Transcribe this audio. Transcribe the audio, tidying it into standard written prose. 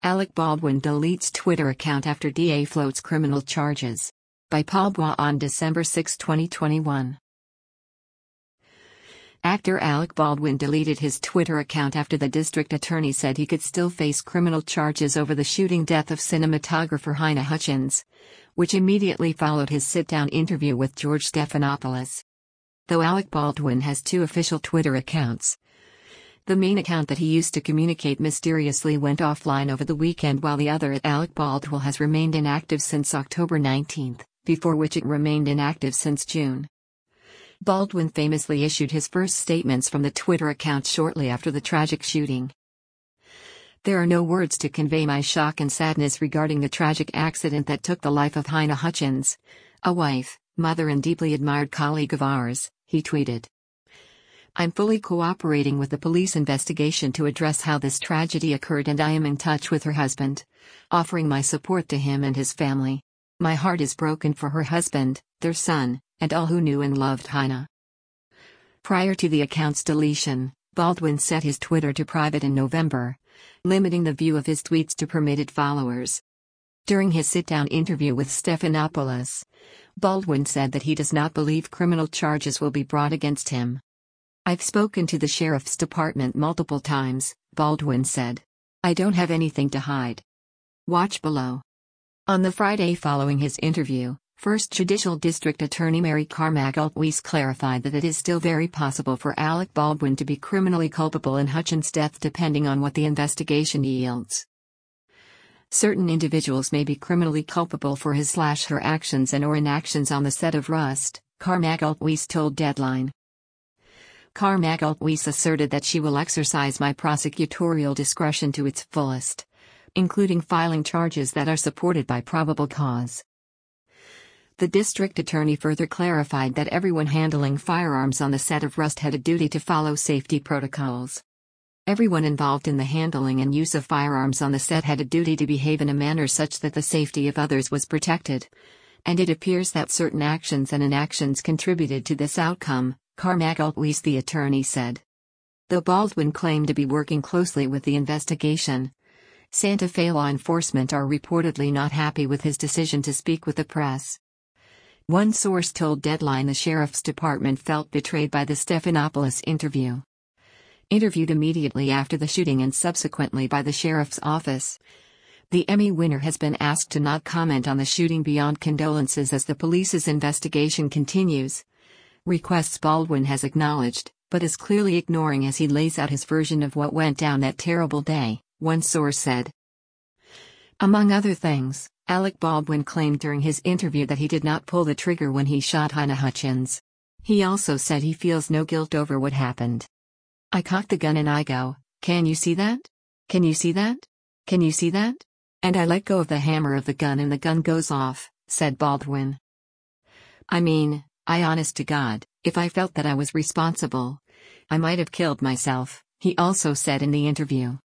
Alec Baldwin deletes Twitter account after DA floats criminal charges. By Paul Bois on December 6, 2021. Actor Alec Baldwin deleted his Twitter account after the district attorney said he could still face criminal charges over the shooting death of cinematographer Halyna Hutchins, which immediately followed his sit-down interview with George Stephanopoulos. Though Alec Baldwin has two official Twitter accounts, the main account that he used to communicate mysteriously went offline over the weekend, while the other @Alec Baldwin has remained inactive since October 19, before which it remained inactive since June. Baldwin famously issued his first statements from the Twitter account shortly after the tragic shooting. "There are no words to convey my shock and sadness regarding the tragic accident that took the life of Halyna Hutchins, a wife, mother and deeply admired colleague of ours," he tweeted. "I'm fully cooperating with the police investigation to address how this tragedy occurred, and I am in touch with her husband, offering my support to him and his family. My heart is broken for her husband, their son, and all who knew and loved Halyna." Prior to the account's deletion, Baldwin set his Twitter to private in November, limiting the view of his tweets to permitted followers. During his sit-down interview with Stephanopoulos, Baldwin said that he does not believe criminal charges will be brought against him. "I've spoken to the sheriff's department multiple times," Baldwin said. "I don't have anything to hide." Watch below. On the Friday following his interview, First Judicial District Attorney Mary Carmack-Altwies clarified that it is still very possible for Alec Baldwin to be criminally culpable in Hutchins' death depending on what the investigation yields. Certain individuals may be criminally culpable for his/her actions and/or inactions on the set of Rust, Carmack-Altwies told Deadline. Carmack-Altwies asserted that she will exercise my prosecutorial discretion to its fullest, including filing charges that are supported by probable cause. The district attorney further clarified that everyone handling firearms on the set of Rust had a duty to follow safety protocols. Everyone involved in the handling and use of firearms on the set had a duty to behave in a manner such that the safety of others was protected. And it appears that certain actions and inactions contributed to this outcome, Carmack-Altwies the attorney said. Though Baldwin claimed to be working closely with the investigation, Santa Fe law enforcement are reportedly not happy with his decision to speak with the press. One source told Deadline the sheriff's department felt betrayed by the Stephanopoulos interview. Interviewed immediately after the shooting and subsequently by the sheriff's office, the Emmy winner has been asked to not comment on the shooting beyond condolences as the police's investigation continues. Requests Baldwin has acknowledged, but is clearly ignoring as he lays out his version of what went down that terrible day, one source said. Among other things, Alec Baldwin claimed during his interview that he did not pull the trigger when he shot Halyna Hutchins. He also said he feels no guilt over what happened. "I cocked the gun and I go, 'Can you see that? Can you see that? Can you see that?' And I let go of the hammer of the gun and the gun goes off," said Baldwin. "I mean, I honest to God, if I felt that I was responsible, I might have killed myself," he also said in the interview.